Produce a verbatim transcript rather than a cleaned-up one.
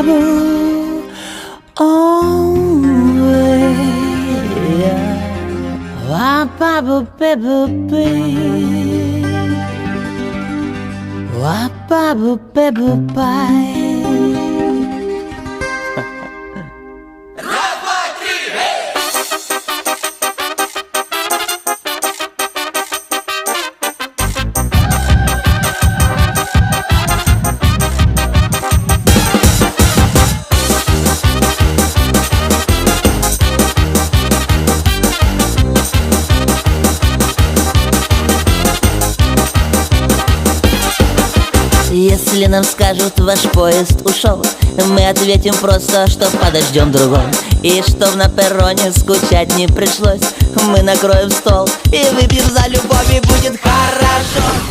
trouble always. Why, Baba, baby, why, Baba, baby, bye. Если нам скажут, ваш поезд ушел, мы ответим просто, что подождем другой. И чтоб на перроне скучать не пришлось, мы накроем стол и выпьем за любовь, и будет хорошо.